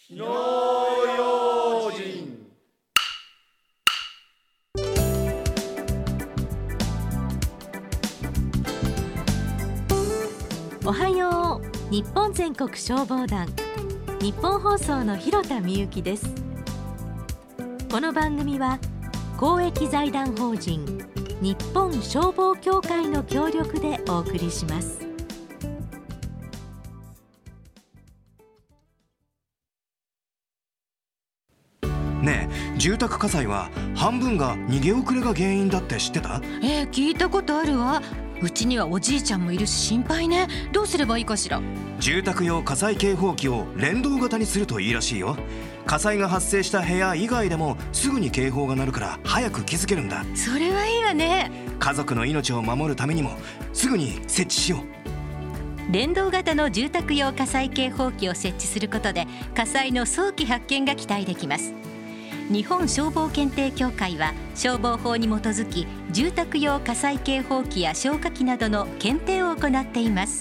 火の用心。 おはよう。日本全国消防団、日本放送の広田美由です。この番組は公益財団法人日本消防協会の協力でお送りします。 ねえ、住宅火災は半分が逃げ遅れが原因だって知ってた？ 聞いたことあるわ。うちにはおじいちゃんもいるし心配ね。どうすればいいかしら。 住宅用火災警報器を連動型にするといいらしいよ。火災が発生した部屋以外でもすぐに警報が鳴るから早く気づけるんだ。 それはいいわね。 家族の命を守るためにもすぐに設置しよう。連動型の住宅用火災警報器を設置することで火災の早期発見が期待できます。日本消防検定協会は消防法に基づき住宅用火災警報器や消火器などの検定を行っています。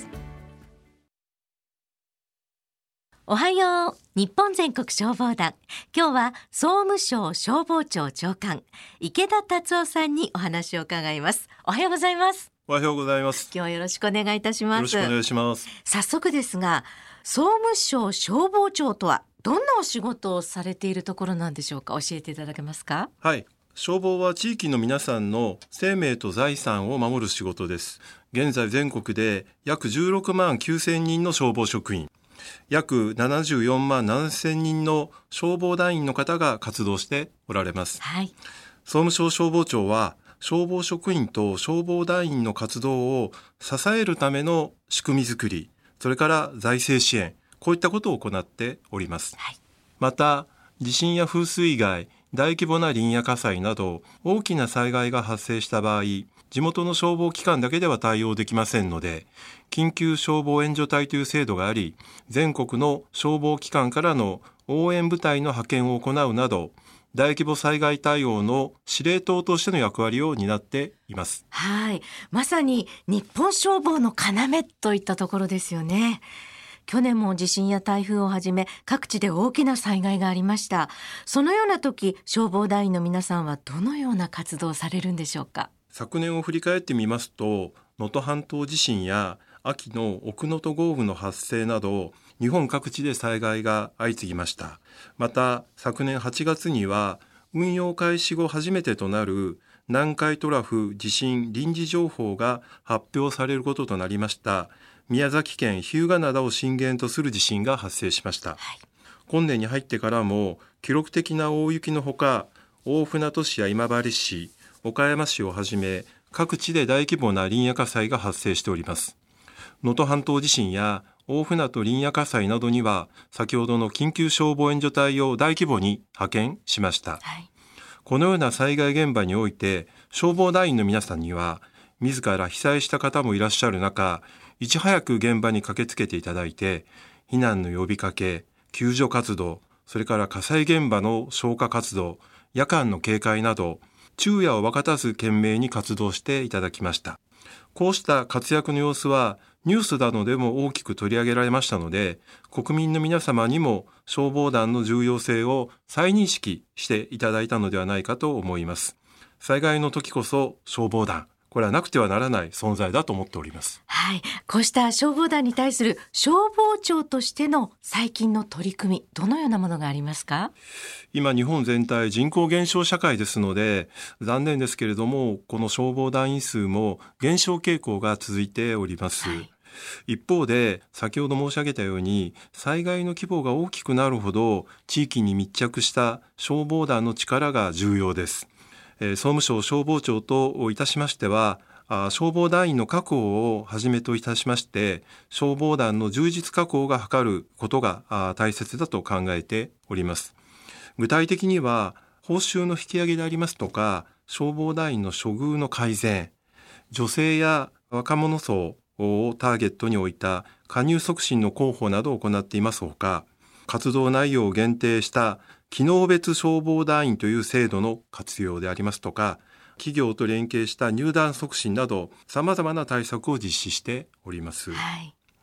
おはよう。日本全国消防団、今日は総務省消防庁長官池田達夫さんにお話を伺います。おはようございます。 おはようございます。 今日はよろしくお願いいたします。 よろしくお願いします。 早速ですが、総務省消防庁とはどんなお仕事をされているところなんでしょうか。教えていただけますか。 はい、消防は地域の皆さんの生命と財産を守る仕事です。現在全国で約16万9000人の消防職員、約74万7000人の消防団員の方が活動しておられます。 はい、 総務省消防庁は消防職員と消防団員の活動を支えるための仕組み作り、それから財政支援、こういったことを行っております。 はい、 また地震や風水害、大規模な林野火災など大きな災害が発生した場合、地元の消防機関だけでは対応できませんので、緊急消防援助隊という制度があり、全国の消防機関からの応援部隊の派遣を行うなど、大規模災害対応の司令塔としての役割を担っています。 はい、まさに日本消防の要といったところですよね。去年も地震や台風をはじめ各地で大きな災害がありました。そのような時、消防団員の皆さんはどのような活動をされるんでしょうか。 昨年を振り返ってみますと、能登半島地震や秋の奥能登豪雨の発生など日本各地で災害が相次ぎました。また昨年8月には運用開始後初めてとなる南海トラフ地震臨時情報が発表されることとなりました宮崎県日向灘を震源とする地震が発生しました。 はい、 今年に入ってからも記録的な大雪のほか、大船渡市や今治市、岡山市をはじめ各地で大規模な林野火災が発生しております。能登半島地震や大船渡林野火災などには先ほどの緊急消防援助隊を大規模に派遣しました。 はい、 このような災害現場において消防団員の皆さんには自ら被災した方もいらっしゃる中、いち早く現場に駆けつけていただいて、避難の呼びかけ、救助活動、それから火災現場の消火活動、夜間の警戒など昼夜を分かたず懸命に活動していただきました。こうした活躍の様子はニュースなどでも大きく取り上げられましたので、国民の皆様にも消防団の重要性を再認識していただいたのではないかと思います。災害の時こそ消防団、これはなくてはならない存在だと思っております。 はい、こうした消防団に対する消防庁としての最近の取り組み、どのようなものがありますか？ 今日本全体人口減少社会ですので、残念ですけれどもこの消防団員数も減少傾向が続いております。はい、一方で先ほど申し上げたように災害の規模が大きくなるほど地域に密着した消防団の力が重要です。総務省消防庁といたしましては、消防団員の確保をはじめといたしまして消防団の充実確保が図ることが大切だと考えております。具体的には報酬の引き上げでありますとか、消防団員の処遇の改善、女性や若者層をターゲットに置いた加入促進の広報などを行っていますほか、活動内容を限定した機能別消防団員という制度の活用でありますとか、企業と連携した入団促進など様々な対策を実施しております。 はい、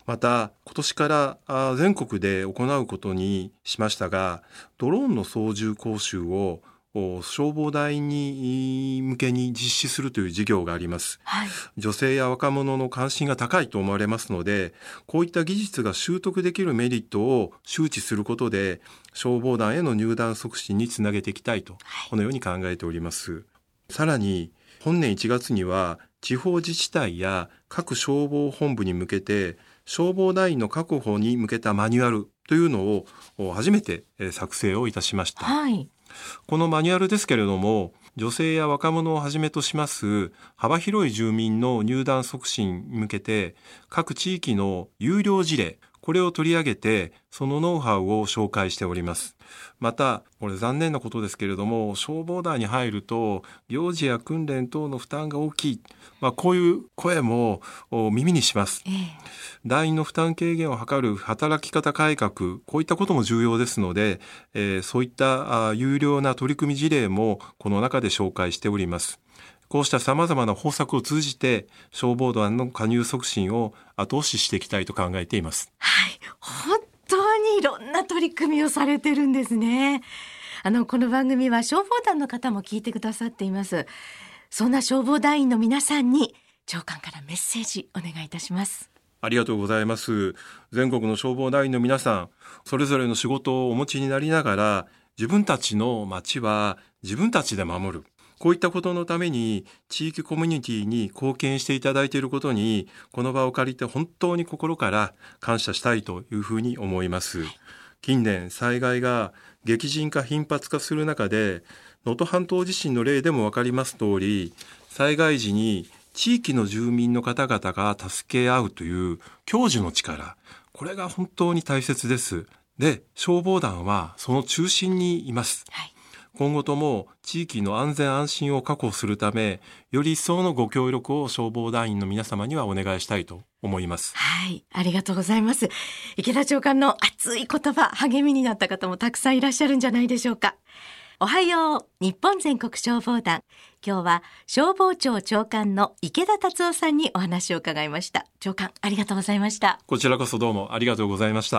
また今年から全国で行うことにしましたが、ドローンの操縦講習を消防団員に向けに実施するという事業があります、はい、女性や若者の関心が高いと思われますので、こういった技術が習得できるメリットを周知することで消防団への入団促進につなげていきたいと、このように考えております。さらに本年1月には地方自治体や各消防本部に向けて消防団員の確保に向けたマニュアルというのを初めて作成をいたしました、はい、このマニュアルですけれども、女性や若者をはじめとします幅広い住民の入団促進に向けて各地域の優良事例、これを取り上げてそのノウハウを紹介しております。またこれ残念なことですけれども、消防団に入ると行事や訓練等の負担が大きい、こういう声も耳にします、団員の負担軽減を図る働き方改革、こういったことも重要ですので、そういった有料な取り組み事例もこの中で紹介しております。こうした様々な方策を通じて消防団の加入促進を後押ししていきたいと考えています。 はい、本当にいろんな取り組みをされてるんですね。この番組は消防団の方も聞いてくださっています。そんな消防団員の皆さんに長官からメッセージお願いいたします。 ありがとうございます。全国の消防団員の皆さん、それぞれの仕事をお持ちになりながら、自分たちの町は自分たちで守る、こういったことのために地域コミュニティに貢献していただいていることに、この場を借りて本当に心から感謝したいというふうに思います。近年災害が激甚化頻発化する中で、能登半島地震の例でも分かります通り、災害時に地域の住民の方々が助け合うという共助の力、これが本当に大切です。で、消防団はその中心にいます、はい、今後とも地域の安全安心を確保するため、より一層のご協力を消防団員の皆様にはお願いしたいと思います。 はい、ありがとうございます。池田長官の熱い言葉、励みになった方もたくさんいらっしゃるんじゃないでしょうか。おはよう日本全国消防団、今日は消防庁長官の池田達夫さんにお話を伺いました。長官、ありがとうございました。 こちらこそどうもありがとうございました。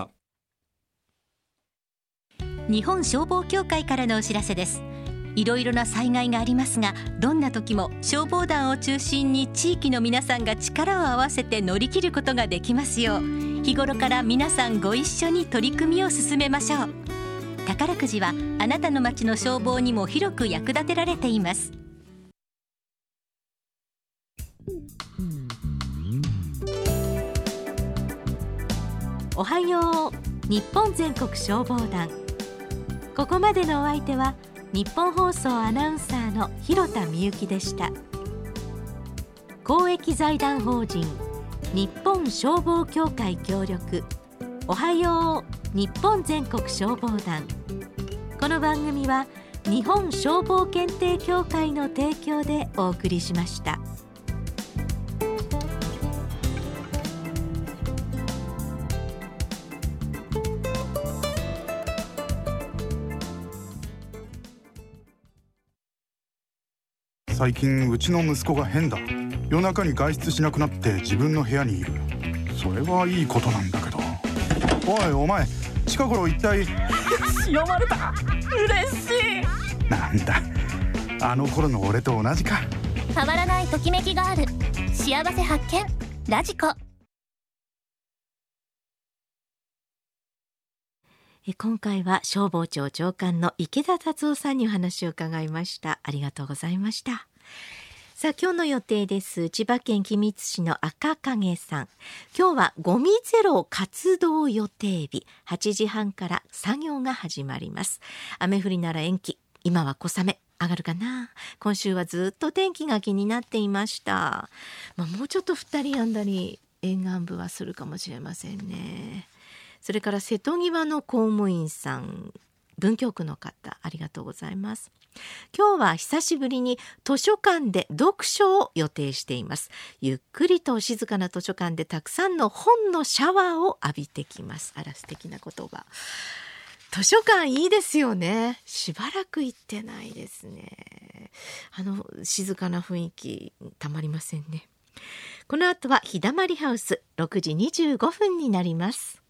日本消防協会からのお知らせです。いろいろな災害がありますが、どんな時も消防団を中心に地域の皆さんが力を合わせて乗り切ることができますよう、日頃から皆さんご一緒に取り組みを進めましょう。宝くじはあなたの町の消防にも広く役立てられています。 おはよう日本全国消防団、ここまでのお相手は日本放送アナウンサーの広田みゆきでした。公益財団法人日本消防協会協力、おはよう日本全国消防団。この番組は日本消防検定協会の提供でお送りしました。 最近うちの息子が変だ。夜中に外出しなくなって自分の部屋にいる。それはいいことなんだけど。おいお前、近頃一体読まれた。嬉しい。 なんだ、あの頃の俺と同じか。 たまらないときめきがある。幸せ発見ラジコ。 今回は消防庁長官の池田達夫さんにお話を伺いました。ありがとうございました。さあ、今日の予定です。千葉県君津市の赤影さん、今日はゴミゼロ活動予定日、8時半から作業が始まります。雨降りなら延期、今は小雨、上がるかな。今週はずっと天気が気になっていました。もうちょっと降ったりやんだり沿岸部はするかもしれませんね。それから瀬戸際の公務員さん、文京区の方、ありがとうございます。今日は久しぶりに図書館で読書を予定しています。ゆっくりと静かな図書館でたくさんの本のシャワーを浴びてきます。あら、素敵な言葉。図書館いいですよね。しばらく行ってないですね。静かな雰囲気たまりませんね。 この後は日だまりハウス6時25分になります。